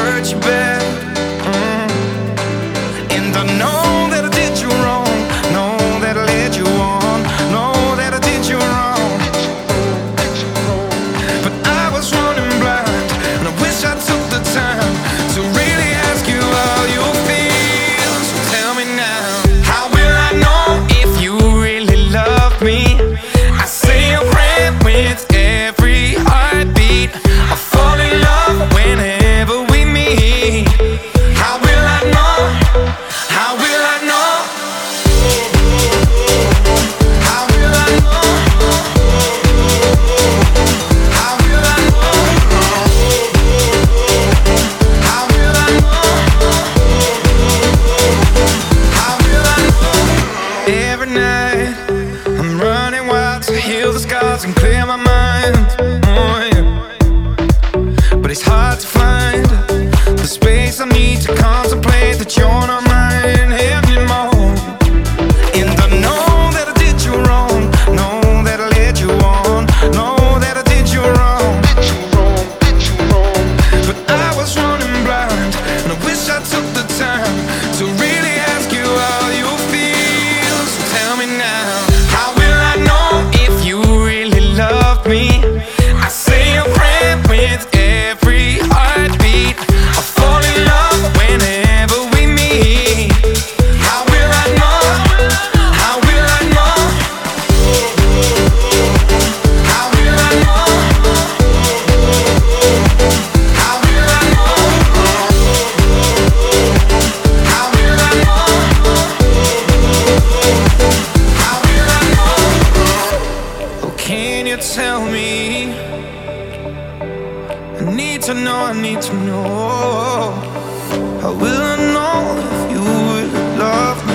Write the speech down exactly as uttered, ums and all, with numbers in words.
hurt you bad. Mm. And I know that I did you wrong, know that I led you on, know that I did you wrong. But I was running blind, and I wish I took the time to really ask you how you feel. So tell me now, how will I know if you really love me? I say a prayer with every heartbeat. I fall in love whenever we meet. How will I know? How will I know? How will I know? How will I know? How will I know? How will I know? Every night I'm running wild to heal the scars and clear my mind. Oh, yeah. But it's hard to find the space I need to contemplate that you're not mine anymore. And I know that I did you wrong, know that I led you on, know that I did you wrong. But I was running blind, and I wish I took the time to really ask you how you feel. So tell me now, how will I know if you really love me? I say a prayer with every heartbeat. I fall in love whenever we meet. How will I know? How will I know? How will I know? How will I know? How will I know? How will I know? Oh, can you tell me? I need to know, I need to know. How will I know if you really love me?